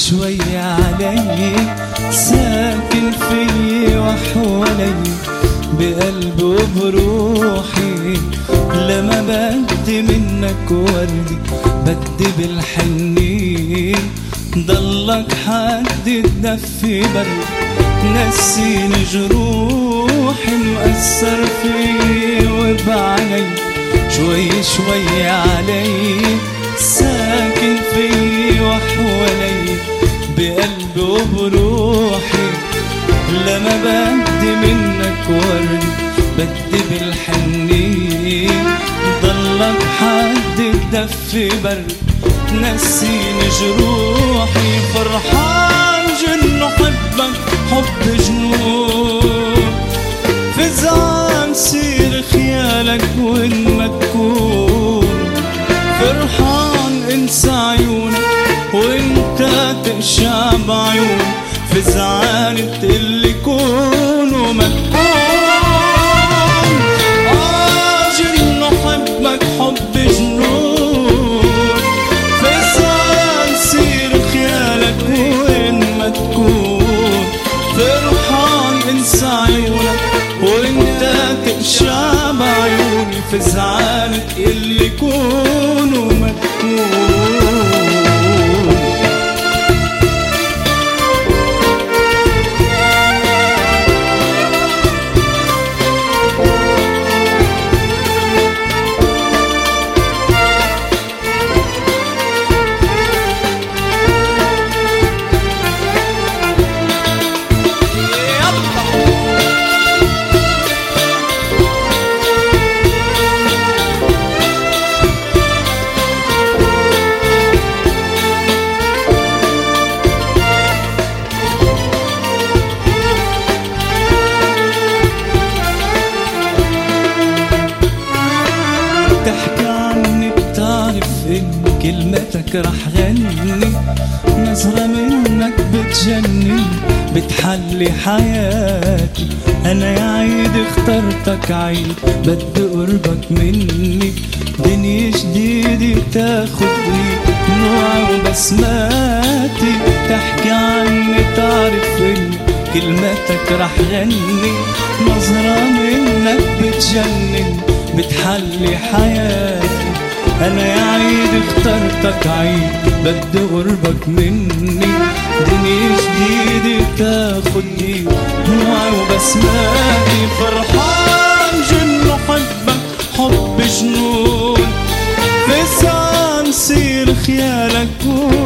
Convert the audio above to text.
شوي علي، ساكن في وحولي بقلبي وبروحي. لما بدي منك وردي بدي بالحنين، ضلك حد تدفي برد نسيني جروحي. مأثر فيي وبعلي شوي شوي علي، ساكن في وحولي بقلبي وبروحي. لما بدي منك وردي بدي بالحنين، ضلك حد تدفي برد نسيني جروحي. فرحان جن حبك حب جنون، فزعان صير خيالك وين ما تكون. فرحان انسى عيونك وانت تقشع بعيون، فزعان تقلي كون وما تكون. جن حبك حب جنون، فزعان صير خيالك وين ما تكون. فرحان انسى عيونك وانت تقشع بعيوني، فزعان تقلي كون وما تكون. تحكي عني بتعرف إن كلمتك رح غني، نظرة منك بتجنن بتحلي حياتي. أنا يا عيد اخترتك عيد بدي قربك مني، دنيا جديدة تاخدني نوع وبسماتي. تحكي عني تعرف إن كلمتك رح غني، نظرة منك بتجنن بتحلي حياتي. أنا يا عيد اخترتك عيد بدي قربك مني، دنيا جديدة تاخدني نوعي وبسماتي. فرحان جن حبك حب جنون، فزعان صير خيالك